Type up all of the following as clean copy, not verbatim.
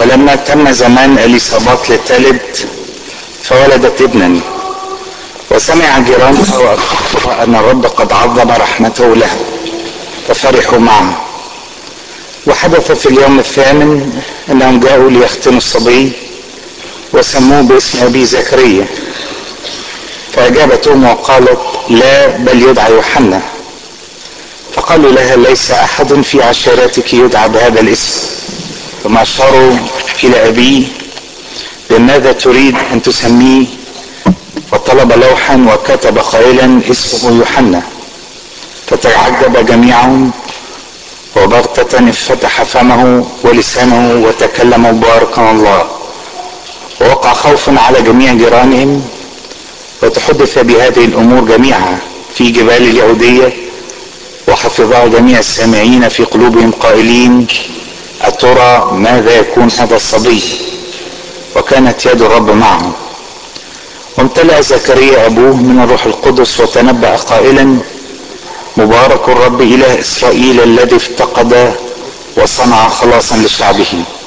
ولما تم زمان اليصابات لتلد فولدت ابنا، وسمع جيرانها واخبرها ان الرب قد عظم رحمته له ففرحوا معه. وحدث في اليوم الثامن انهم جاءوا ليختنوا الصبي وسموه باسم ابي زكريا، فاجابت امه وقالت لا بل يدعى يوحنا. فقالوا لها ليس احد في عشيرتك يدعى بهذا الاسم. ثم اشاروا الى ابيه بماذا تريد ان تسميه، فطلب لوحا وكتب قائلا اسمه يوحنا. فتعجب جميعهم، وبغتة افتتح فمه ولسانه وتكلم مباركا الله. ووقع خوف على جميع جيرانهم، وتحدث بهذه الامور جميعها في جبال اليهودية، وحفظها جميع السامعين في قلوبهم قائلين أترى ماذا يكون هذا الصبي؟ وكانت يد الرب معه. وامتلأ زكريا أبوه من الروح القدس وتنبأ قائلا مبارك الرب إله إسرائيل الذي افتقد وصنع خلاصا لشعبه،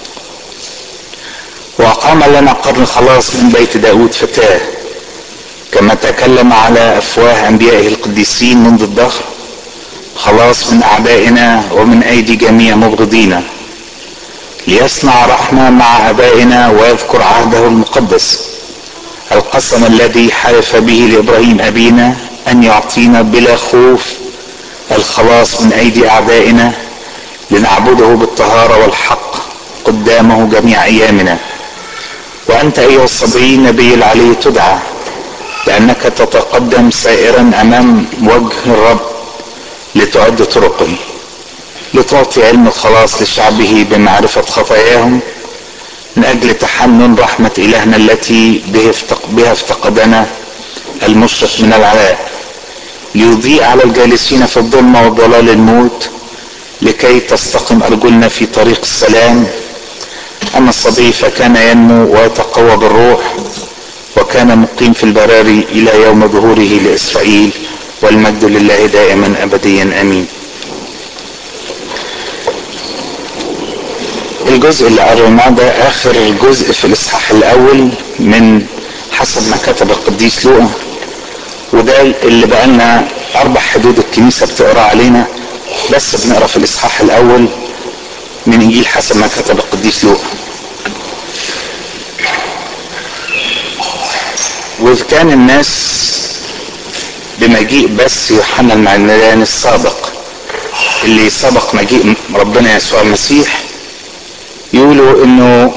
وأقام لنا قرن خلاص من بيت داود فتاه، كما تكلم على أفواه أنبيائه القديسين منذ الدهر، خلاص من أعدائنا ومن أيدي جميع مبغضينا، ليصنع رحمة مع أبائنا ويذكر عهده المقدس، القسم الذي حلف به لإبراهيم أبينا أن يعطينا بلا خوف الخلاص من أيدي أعدائنا، لنعبده بالطهارة والحق قدامه جميع أيامنا. وأنت أيها الصبي نبي العلي تدعى، لأنك تتقدم سائرا أمام وجه الرب لتعد طرقه، لتعطي علم الخلاص لشعبه بمعرفة خطاياهم، من أجل تحنن رحمة إلهنا التي بها افتقدنا المشرق من العلاء، ليضيء على الجالسين في الظلمة وضلال الموت، لكي تستقم أرجلنا في طريق السلام. أما الصبي فكان ينمو ويتقوى بالروح، وكان مقيم في البراري إلى يوم ظهوره لإسرائيل، والمجد لله دائما أبديا آمين. الجزء اللي قريناه ده آخر الجزء في الإصحاح الأول من حسب ما كتب القديس لوقا، وده اللي بقالنا 4 حدود الكنيسة بتقرأ علينا، بس بنقرأ في الإصحاح الأول من إنجيل حسب ما كتب القديس لوقا. وإذ كان الناس بمجيء بس يوحنا المعمدان السابق اللي سبق مجيء ربنا يسوع المسيح، يقولوا انه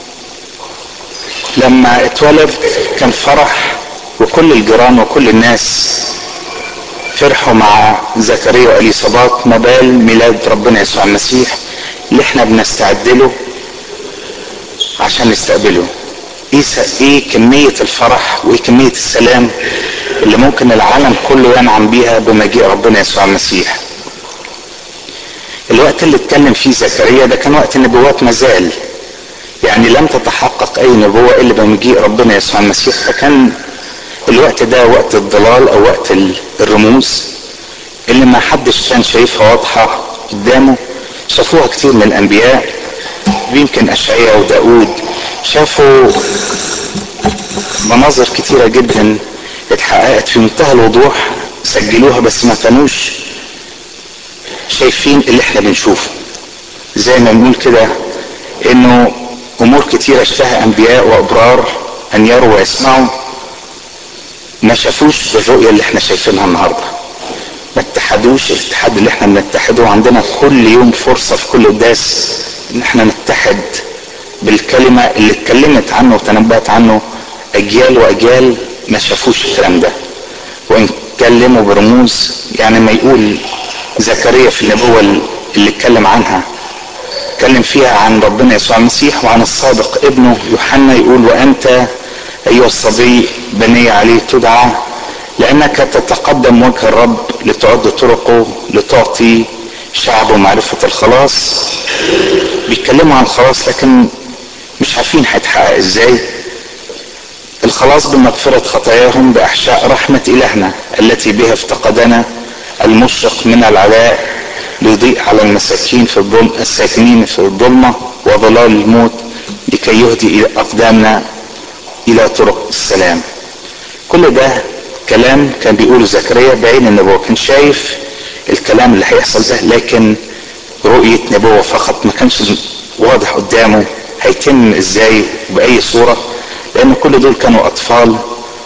لما اتولد كان فرح، وكل الجيران وكل الناس فرحوا مع زكريا واليصابات ما بال ميلاد ربنا يسوع المسيح اللي احنا بنستعد له عشان نستقبله. ايه كمية الفرح وايه كمية السلام اللي ممكن العالم كله ينعم بيها بمجيء ربنا يسوع المسيح. الوقت اللي اتكلم فيه زكريا ده كان وقت النبوات مازال، يعني لم تتحقق اي نبوة الا بمجيء ربنا يسوع المسيح، فكان الوقت ده وقت الضلال او وقت الرموز اللي ما حدش كان شايفها واضحة قدامه. شافوها كتير من الانبياء، يمكن اشعياء وداود شافوا مناظر كتيرة جدا اتحققت في منتهى الوضوح، سجلوها بس ما كانوش شايفين اللي احنا بنشوفه. زي ما بنقول كده انه امور كتيرة اشتهى انبياء وابرار ان يروا ويسمعوا، ما شافوش بالرؤية اللي احنا شايفينها النهاردة، ما اتحدوش الاتحاد اللي احنا بنتحده. عندنا كل يوم فرصة في كل قداس ان احنا نتحد بالكلمة اللي اتكلمت عنه وتنبأت عنه اجيال واجيال ما شافوش الكلام ده، وان اتكلموا برموز. يعني ما يقول زكريا في النبوة اللي اتكلم عنها، اتكلم فيها عن ربنا يسوع المسيح وعن الصادق ابنه يوحنا، يقول وانت ايها الصبي بني عليه تدعى، لانك تتقدم وجه الرب لتعد طرقه، لتعطي شعبه معرفة الخلاص. بيتكلموا عن الخلاص لكن مش عارفين هيتحقق ازاي. الخلاص بمغفرة خطاياهم باحشاء رحمة الهنا التي بها افتقدنا المشرق من العلاء، ليضيء على المساكين في الساكنين في الظلمة وظلال الموت، لكي يهدي أقدامنا إلى طرق السلام. كل ده كلام كان بيقوله زكريا بعين النبوة، كان شايف الكلام اللي هيحصل ده، لكن رؤية نبوة فقط، ما كانش واضح قدامه هيتم ازاي بأي صورة، لأن كل دول كانوا أطفال.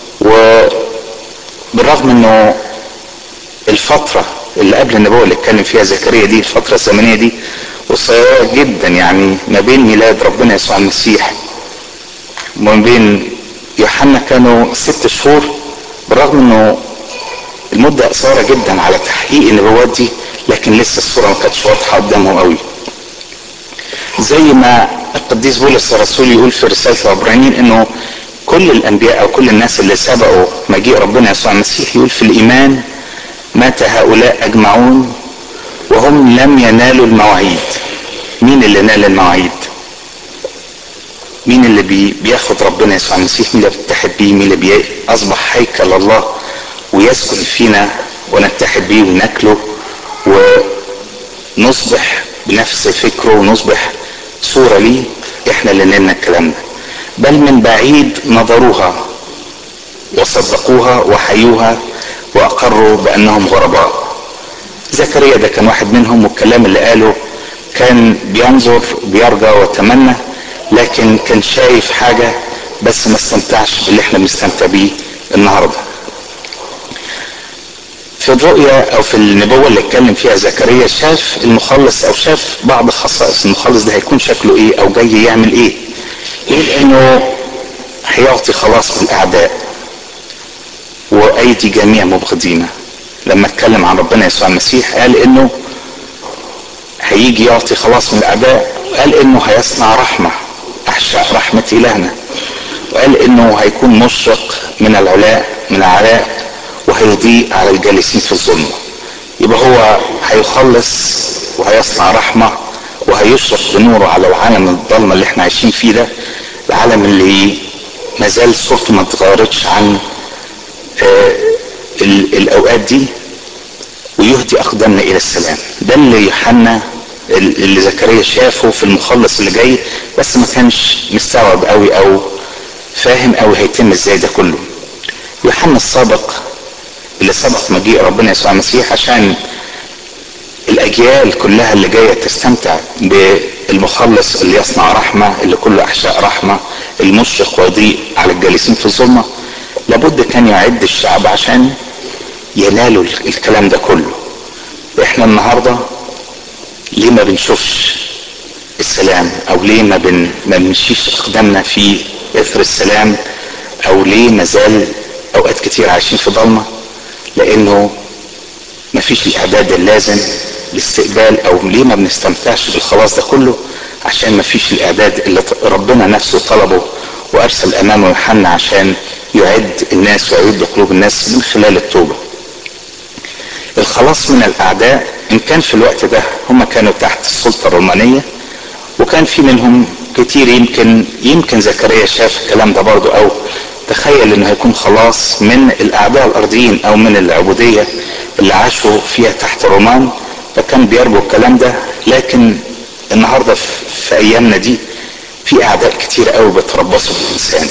وبالرغم انه الفترة اللي قبل النبوة اللي اتكلم فيها زكريا دي، الفترة الزمنية دي قصيرة جدا، يعني ما بين ميلاد ربنا يسوع المسيح وما بين يوحنا كانوا 6 شهور. بالرغم انه المدة قصيرة جدا على تحقيق النبوات دي، لكن لسه الصورة ما كانتش واضحة قدامهم قوي. زي ما القديس بولس الرسول يقول في رسالة العبرانيين انه كل الانبياء او كل الناس اللي سبقوا مجيء ربنا يسوع المسيح، يقول في الايمان مات هؤلاء اجمعون وهم لم ينالوا المواعيد. مين اللي نال المواعيد؟ مين اللي بياخد ربنا يسوع المسيح؟ مين اللي بيتحد بيه؟ مين اللي اصبح هيكل الله ويسكن فينا ونتحد بيه وناكله ونصبح بنفس فكره ونصبح صورة ليه؟ احنا اللي نلنا الكلام ده. بل من بعيد نظروها وصدقوها وحيوها واقروا بانهم غرباء. زكريا ده كان واحد منهم، والكلام اللي قاله كان بينظر بيرجى وتمنى، لكن كان شايف حاجة بس ما استمتعش باللي احنا بنستمتع بيه النهارده. في الرؤية او في النبوة اللي اتكلم فيها زكريا شاف المخلص او شاف بعض خصائص المخلص ده هيكون شكله ايه او جاي يعمل ايه. يقول انه هيعطي خلاص من الاعداء وايدي جميع مبغضينا. لما اتكلم عن ربنا يسوع المسيح قال انه هيجي يعطي خلاص من الاعداء، قال انه هيصنع رحمة احشاء رحمة الهنا، وقال انه هيكون مشرق من العلاء وهيضيء على الجالسين في الظلمة. يبقى هو هيخلص وهيصنع رحمة وهيشرق بنوره على العالم الضلمة اللي احنا عايشين فيه ده، العالم اللي مازال صورته ما اتغيرتش عن الاوقات دي، ويهدي اقدامنا الى السلام. ده اللي يوحنا اللي زكريا شافه في المخلص اللي جاي، بس ما كانش مستوعب قوي او فاهم قوي هيتم ازاي ده كله. يوحنا السابق اللي سبق مجيء ربنا يسوع المسيح عشان الاجيال كلها اللي جايه تستمتع بالمخلص اللي يصنع رحمه، اللي كله احشاء رحمه، المشرق ويضيء على الجالسين في الظلمه، لابد كان يعد الشعب عشان ينالوا الكلام ده كله. احنا النهارده ليه ما بنشوفش السلام؟ او ليه ما بنمشيش اقدامنا في اثر السلام؟ او ليه مازال اوقات كتير عايشين في ضلمه؟ لانه ما فيش الاعداد اللازم لاستقبال. او ليه ما بنستمتعش بالخلاص ده كله؟ عشان ما فيش الاعداد اللي ربنا نفسه طلبه وارسل امامه يوحنا عشان يعد الناس ويعد قلوب الناس من خلال التوبه. الخلاص من الاعداء ان كان في الوقت ده هم كانوا تحت السلطه الرومانيه، وكان في منهم كتير يمكن زكريا شاف الكلام ده برضو، او تخيل انه هيكون خلاص من الاعداء الارضيين او من العبودية اللي عاشوا فيها تحت الرومان، فكان بيرجو الكلام ده. لكن النهاردة في ايامنا دي في اعداء كتير قوي بتربصوا بالانسان.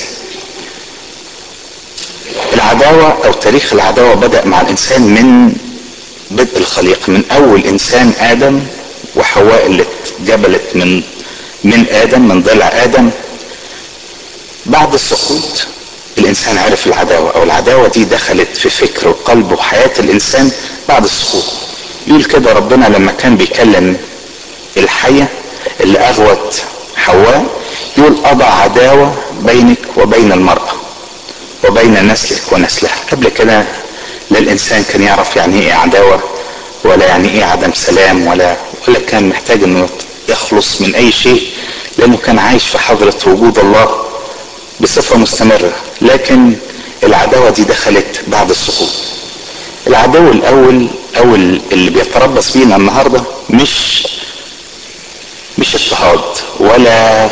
العداوة او تاريخ العداوة بدأ مع الانسان من بدء الخليقة، من اول انسان ادم وحواء اللي اتجبلت من ادم، من ضلع ادم. بعد السقوط الانسان عرف العداوة، او العداوة دي دخلت في فكر وقلب وحياة الانسان بعد السقوط. يقول كده ربنا لما كان بيكلم الحية اللي اغوت حواء، يقول اضع عداوة بينك وبين المرأة وبين نسلك ونسلها. قبل كده لا الانسان كان يعرف يعني ايه عداوة، ولا يعني ايه عدم سلام، ولا كان محتاج انه يخلص من اي شيء، لانه كان عايش في حضرة وجود الله بصفة مستمرة. لكن العداوة دي دخلت بعد السقوط. العدو الاول او اللي بيتربص بينا النهاردة مش اضطهاد ولا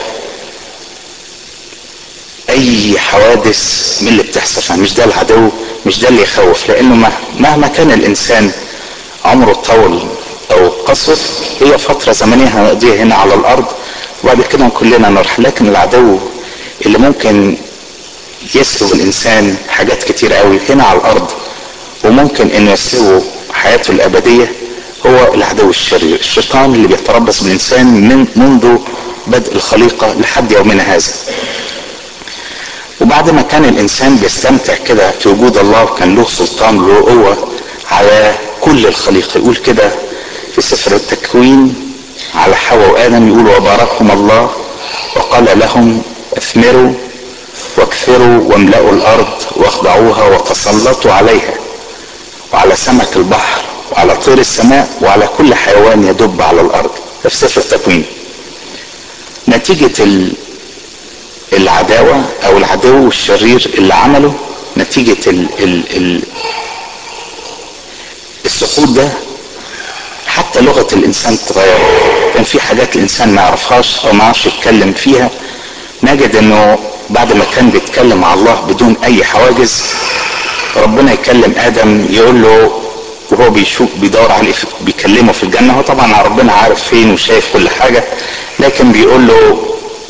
اي حوادث من اللي بتحصل، مش ده العدو، مش ده اللي يخوف. لانه مهما كان الانسان عمره طول او قصر، هي فترة زمنية هنقضيها هنا على الارض، وبعد كده كلنا نروح. لكن العدو اللي ممكن يسلب الانسان حاجات كتير قوي هنا على الارض، وممكن انه يسلبه حياته الابدية، هو العدو الشرير، الشيطان اللي بيتربص بالانسان من منذ بدء الخليقة لحد يومنا هذا. وبعد ما كان الانسان بيستمتع كده في وجود الله، وكان له سلطان وله قوة على كل الخليقة. يقول كده في سفر التكوين على حواء وآدم، يقول وباركهم الله وقال لهم اثمروا واكثروا واملأوا الارض واخضعوها وتسلطوا عليها وعلى سمك البحر وعلى طير السماء وعلى كل حيوان يدب على الارض. ده في سفر التكوين. نتيجة العداوة او العدو الشرير اللي عمله، نتيجة السقوط ده، حتى لغة الانسان تغير. كان في حاجات الانسان ما يعرفهاش او ما يعرفش يتكلم فيها. نجد انه بعد ما كان بيتكلم مع الله بدون اي حواجز، ربنا يكلم ادم يقول له وهو بيشوف بيدور عليه بيكلمه في الجنة. هو طبعا ربنا عارف فين وشايف كل حاجة، لكن بيقول له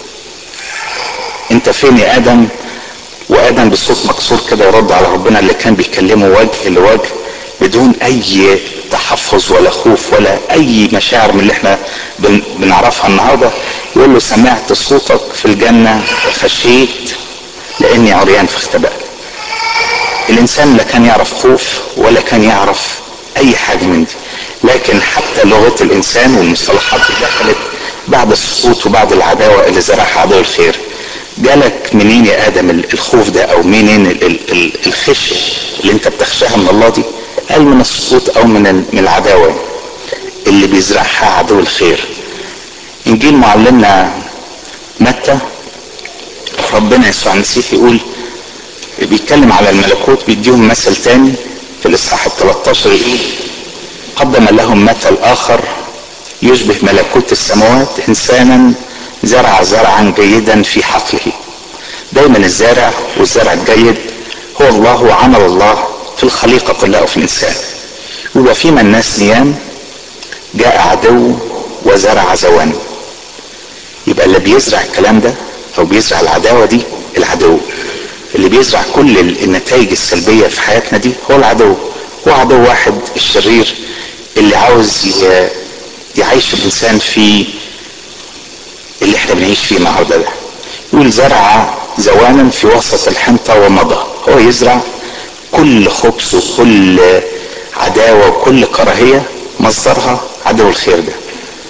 انت فين يا ادم؟ وادم بصوت مكسور كده يرد على ربنا اللي كان بيكلمه وجه لوجه بدون اي تحفظ ولا خوف ولا اي مشاعر من اللي احنا بنعرفها النهارده. يقول له سمعت صوتك في الجنة وخشيت لاني عريان فاختبأت. الانسان لا كان يعرف خوف ولا كان يعرف اي حاجة من دي، لكن حتى لغة الانسان والمصطلحات اللي دخلت بعد السقوط وبعد العداوة اللي زرعها عدو الخير. جالك منين يا ادم الخوف ده، او منين الخشية اللي انت بتخشاها من الله دي؟ قال من السقوط او من العداوة اللي بيزرعها عدو الخير. انجيل معلمنا متى، ربنا يسوع المسيح يقول بيتكلم على الملكوت، بيديهم مثل تاني في الاصحاح 13. يقول قدم لهم مثل اخر يشبه ملكوت السماوات انسانا زرع زرعا جيدا في حقله. دايما الزارع والزرع الجيد هو الله وعمل الله في الخليقة كلها وفي الانسان. يبقى فيما الناس نيام جاء عدو وزرع زوان. يبقى اللي بيزرع الكلام ده او بيزرع العداوة دي العدو. اللي بيزرع كل النتائج السلبية في حياتنا دي هو العدو. هو عدو واحد الشرير اللي عاوز يعيش الانسان في اللي احنا بنعيش فيه النهارده ده. يقول زرع زوانا في وسط الحنطة ومضى. هو يزرع كل خبث وكل عداوة وكل كراهية مصدرها عدو الخير ده.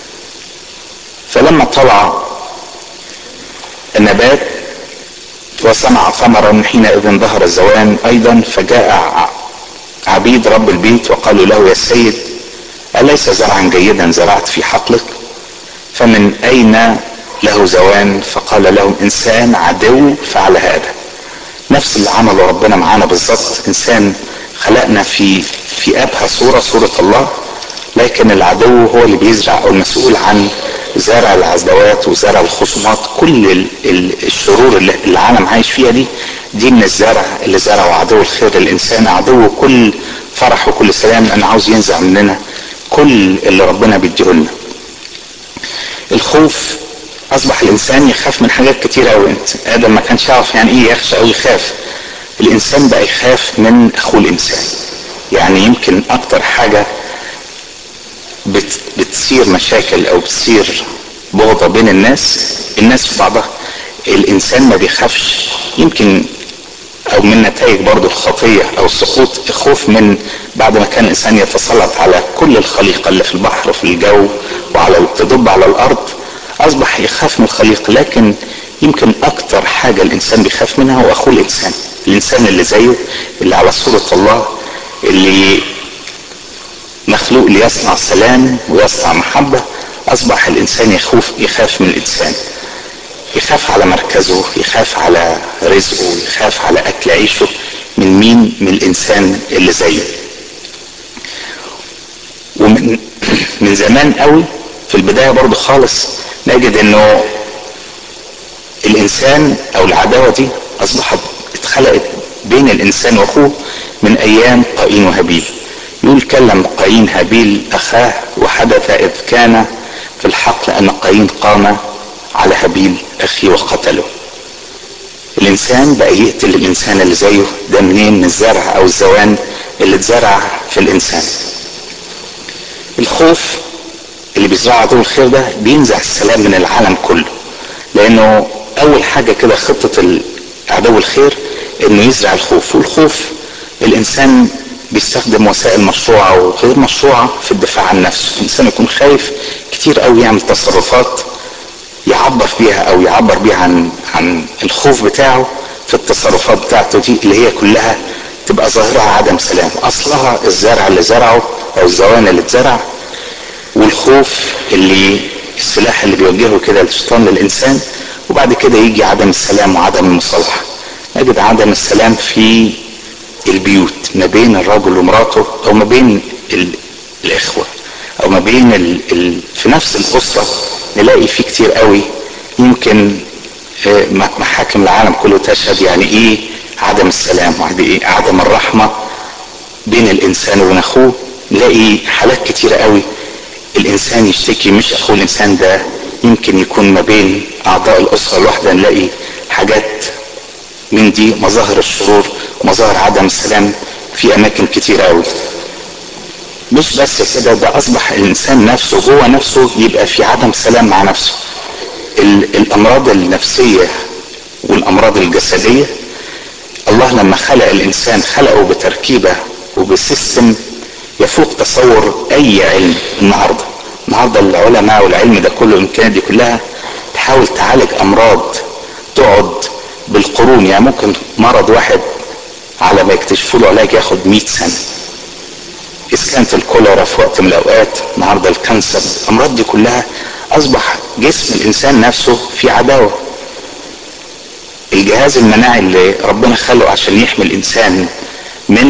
فلما طلع النبات وصنع ثمرا حينئذ ظهر الزوان ايضا، فجاء عبيد رب البيت وقالوا له يا سيد أليس زرعا جيدا زرعت في حقلك؟ فمن أين له زوان؟ فقال لهم إنسان عدو فعل هذا. نفس اللي عمله ربنا معانا بالظبط. إنسان خلقنا في أبهى صورة الله، لكن العدو هو اللي بيزرع او المسؤول عن زرع العداوات وزرع الخصومات. كل الشرور اللي العالم عايش فيها دي من الزرع اللي زرعه عدو الخير الانسان. عدو كل فرح وكل سلام، لانه عاوز ينزع مننا كل اللي ربنا بيديهولنا. الخوف اصبح الانسان يخاف من حاجات كتير قوي. ادم ما كانش يعرف يعني ايه يخشى او يخاف. الانسان بقى يخاف من اخوه الانسان. يعني يمكن اكتر حاجة بتصير مشاكل او بتصير بغضة بين الناس في بعضها. الانسان ما بيخافش، يمكن او من نتائج برضو الخطية او السقوط، الخوف من بعد ما كان الانسان يتسلط على كل الخليقة اللي في البحر وفي الجو وعلى تدب على الارض، اصبح يخاف من الخليقة. لكن يمكن اكتر حاجة الانسان بيخاف منها هو اخوه الانسان. الانسان اللي زيه، اللي على صورة الله، اللي مخلوق ليصنع سلام ويصنع محبة، اصبح الانسان يخاف من الانسان. يخاف على مركزه، يخاف على رزقه، يخاف على اكل عيشه. من مين؟ من الانسان اللي زيه. ومن زمان قوي في البداية برضو خالص نجد انه الانسان او العداوة دي اصبحت اتخلقت بين الانسان واخوه من ايام قايين وهابيل. يقول كلم قايين هابيل اخاه وحدث اذ كان في الحقل ان قايين قام قابيل اخيه وقتله. الانسان بقى يقتل الانسان اللي زيه، ده منين؟ من الزرع او الزوان اللي اتزرع في الانسان. الخوف اللي بيزرعه عدو الخير ده بينزع السلام من العالم كله، لانه اول حاجة كده خطة عدو الخير انه يزرع الخوف. والخوف الانسان بيستخدم وسائل مشروعة وغير مشروعة في الدفاع عن نفسه. الانسان يكون خايف كتير قوي، يعمل تصرفات يعبر بيها او يعبر بيها عن الخوف بتاعه في التصرفات بتاعته دي، اللي هي كلها تبقى ظاهرها عدم سلام. اصلها الزرع اللي زرعه او الزوان اللي اتزرع، والخوف اللي السلاح اللي بيوجهه كده الشيطان للانسان. وبعد كده يجي عدم السلام وعدم المصالحة. نجد عدم السلام في البيوت ما بين الرجل ومراته، او ما بين الاخوة، او ما بين في نفس الاسرة. نلاقي فيه كتير قوي. يمكن محاكم العالم كله تشهد يعني ايه عدم السلام وعدم ايه عدم الرحمة بين الانسان وبين اخوه. نلاقي حالات كتير قوي الانسان يشتكي، مش اخوه الانسان ده، يمكن يكون ما بين اعضاء الاسرة الواحدة. نلاقي حاجات من دي، مظاهر الشرور ومظاهر عدم السلام في اماكن كتير قوي. مش بس كده، ده اصبح الانسان نفسه جوه نفسه يبقى في عدم سلام مع نفسه. الامراض النفسية والامراض الجسدية، الله لما خلق الانسان خلقه بتركيبة وبسيستم يفوق تصور اي علم. النهاردة العلماء والعلم ده كله، الامكانيات دي كلها تحاول تعالج امراض تقعد بالقرون. يعني ممكن مرض واحد على ما يكتشفوا له علاج ياخد 100 سنة. اذا كانت الكوليرا في وقت من الاوقات، النهارده الكانسر، الامراض دي كلها اصبح جسم الانسان نفسه في عداوة. الجهاز المناعي اللي ربنا خلقه عشان يحمي الانسان من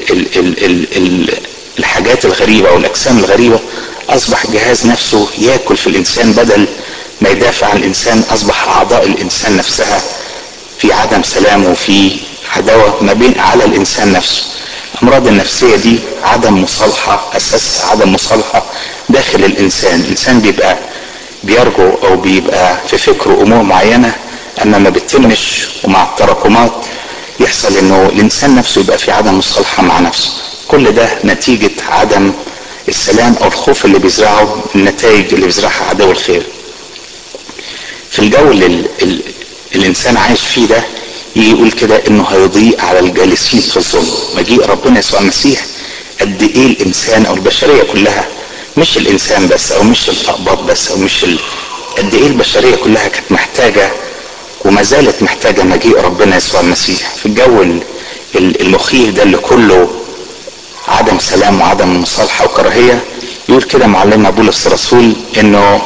الحاجات الغريبة او الاجسام الغريبة، اصبح جهاز نفسه ياكل في الانسان بدل ما يدافع عن الانسان. اصبح اعضاء الانسان نفسها في عدم سلام وفي عداوة ما بين على الانسان نفسه. الامراض النفسية دي عدم مصالحة، اساس عدم مصالحة داخل الانسان بيبقى بيرجو او بيبقى في فكره امور معينة، اما ما بتتمش ومع التراكمات يحصل انه الانسان نفسه يبقى في عدم مصالحة مع نفسه. كل ده نتيجة عدم السلام او الخوف اللي بيزرعه، النتائج اللي بيزرعها عدو الخير. في الجو اللي الانسان عايش فيه ده، يجي يقول كده انه هيضيء على الجالسين في الظلم. مجيء ربنا يسوع المسيح قد ايه الانسان او البشرية كلها، مش الانسان بس او مش الاقباط بس او مش قد ايه البشرية كلها كانت محتاجة وما زالت محتاجة مجيء ربنا يسوع المسيح. في الجو المخيف ده اللي كله عدم سلام وعدم مصالحة وكراهية، يقول كده معلمنا بولس الرسول انه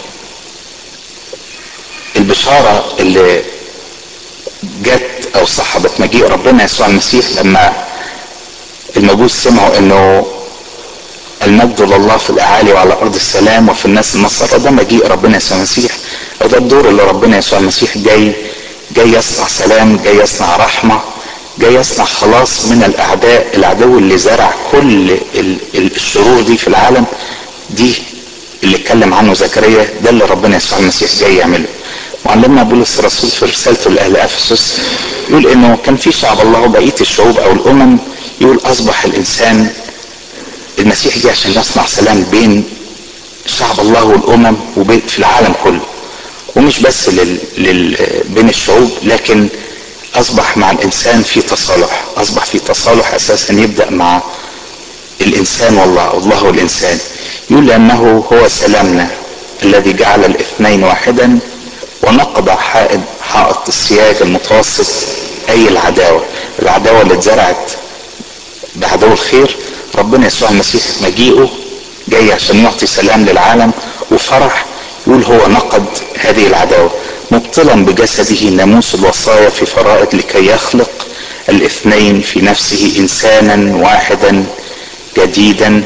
البشارة اللي جت او صحبت مجيء ربنا يسوع المسيح لما المجوس سمعوا انه المجد لله في الاعالي وعلى ارض السلام وفي الناس المسرة، ده مجيء ربنا يسوع المسيح. وده الدور اللي ربنا يسوع المسيح جاي يصنع سلام، جاي يصنع رحمة، جاي يصنع خلاص من الاعداء. العدو اللي زرع كل الشرور دي في العالم دي اللي اتكلم عنه زكريا، ده اللي ربنا يسوع المسيح جاي يعمله. معلمنا بولس الرسول في رسالته لاهل افسس يقول انه كان في شعب الله وبقيه الشعوب او الامم، يقول اصبح الانسان المسيح جه عشان يصنع سلام بين شعب الله والامم وبين في العالم كله، ومش بس بين الشعوب، لكن اصبح مع الانسان في تصالح. اصبح في تصالح اساسا يبدأ مع الانسان والله والانسان. يقول لانه هو سلامنا الذي جعل الاثنين واحدا ونقض حائط السياج المتوسط، اي العداوة اللي اتزرعت بعدو الخير. ربنا يسوع المسيح مجيئه جاي عشان يعطي سلام للعالم وفرح. يقول هو نقض هذه العداوة مبطلا بجسده ناموس الوصايا في فرائض لكي يخلق الاثنين في نفسه انسانا واحدا جديدا،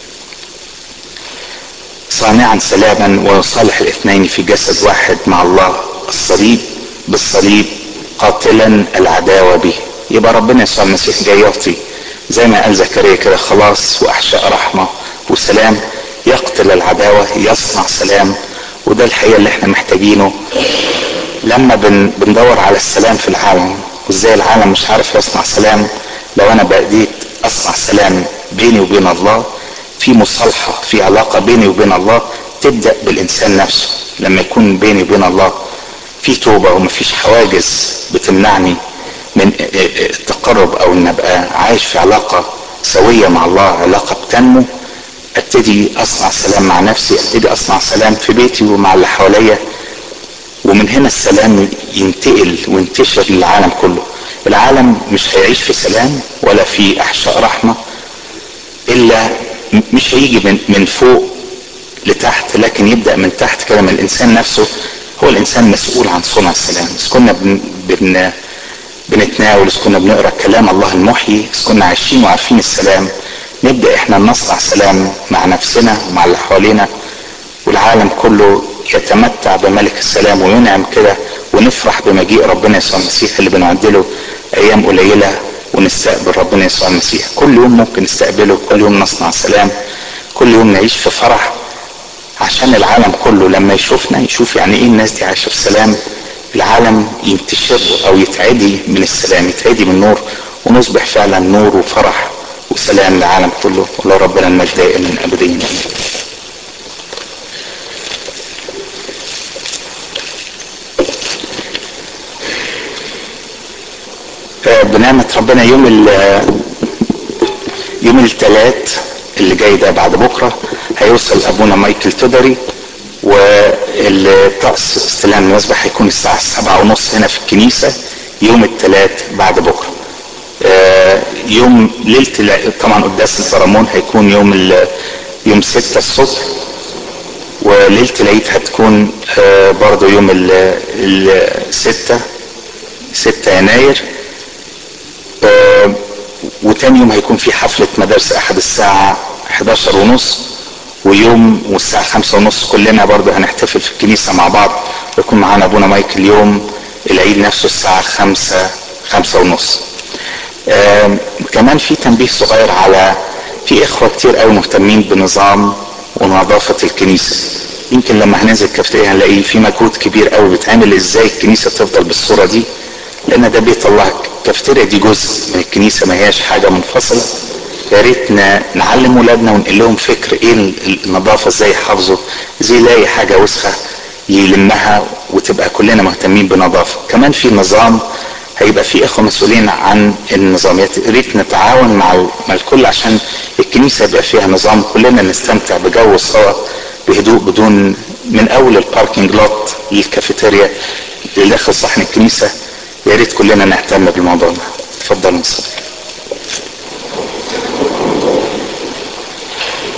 صانعا سلاما ويصالح الاثنين في جسد واحد مع الله بالصليب قاتلا العداوة به. يبقى ربنا يسوع المسيح جاي يعطي زي ما قال زكريا كده خلاص واحشاء رحمة وسلام، يقتل العداوة، يصنع سلام. وده الحقيقة اللي احنا محتاجينه لما بندور على السلام في العالم، وازاي العالم مش عارف يصنع سلام، لو انا بديت اصنع سلام بيني وبين الله، في مصالحة، في علاقة بيني وبين الله تبدأ بالانسان نفسه. لما يكون بيني وبين الله في توبة ومفيش حواجز بتمنعني من التقرب او ان ابقى عايش في علاقة سوية مع الله، علاقة بتنمو، ابتدي اصنع سلام مع نفسي، ابتدي اصنع سلام في بيتي ومع اللي حواليا، ومن هنا السلام ينتقل وينتشر للعالم كله. العالم مش هيعيش في سلام ولا في احشاء رحمة الا مش هيجي من فوق لتحت، لكن يبدأ من تحت كده، من الانسان نفسه. هو الانسان مسؤول عن صنع السلام. اذا كنا بنتناول، اذا كنا بنقرا كلام الله المحيي، اذا كنا عايشين وعارفين السلام، نبدأ احنا نصنع سلام مع نفسنا ومع اللي حوالينا، والعالم كله يتمتع بملك السلام وينعم كده، ونفرح بمجيء ربنا يسوع المسيح اللي بنعدله ايام قليلة، ونستقبل ربنا يسوع المسيح. كل يوم ممكن نستقبله، كل يوم نصنع سلام، كل يوم نعيش في فرح، عشان العالم كله لما يشوفنا يشوف يعني ايه الناس دي عايشة في سلام. العالم ينتشر او يتعدي من السلام، يتعدي من النور، ونصبح فعلا نور وفرح وسلام للعالم كله. ولو ربنا المجد دائما ابديا. بنعمة ربنا يوم الثلاث اللي جاي ده بعد بكرة هيوصل ابونا مايكل تودري، والطقس استلام المسبح هيكون الساعة 7:30 هنا في الكنيسة يوم الثلاث بعد بكرة. يوم ليلة طبعا قداس البرامون هيكون يوم 6 الصبح، وليلة العيد هتكون برضو يوم 6 يناير. وتاني يوم هيكون في حفلة مدارس احد الساعة 11:30، والساعة 5:30 كلنا برضو هنحتفل في الكنيسة مع بعض، ويكون معانا ابونا مايكل يوم العيد نفسه الساعة 5:30. كمان في تنبيه صغير، في اخوة كتير قوي مهتمين بنظام ونظافة الكنيسة. يمكن لما هننزل الكافتيريا هنلاقي في مجهود كبير قوي بيتعمل ازاي الكنيسة تفضل بالصورة دي، لان ده بيت الله. الكافتيريا دي جزء من الكنيسة، ما هياش حاجة منفصلة. يا ريت نعلم ولادنا ونقول لهم فكر ايه النظافة، ازاي يحافظوا، ازاي يلاقي حاجة وسخة يلمها، وتبقى كلنا مهتمين بنظافة. كمان في نظام، هيبقى في اخوة مسؤولين عن النظام. يا ريت نتعاون مع الكل عشان الكنيسة يبقى فيها نظام، كلنا نستمتع بجو سوا بهدوء، بدون من اول الباركينج لوت للكافيتيريا لداخل صحن الكنيسة. يا ريت كلنا نهتم بالموضوع ده. اتفضلوا نصلي.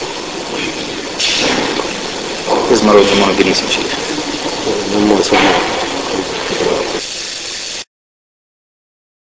izmaro da mora biti nisam čitao.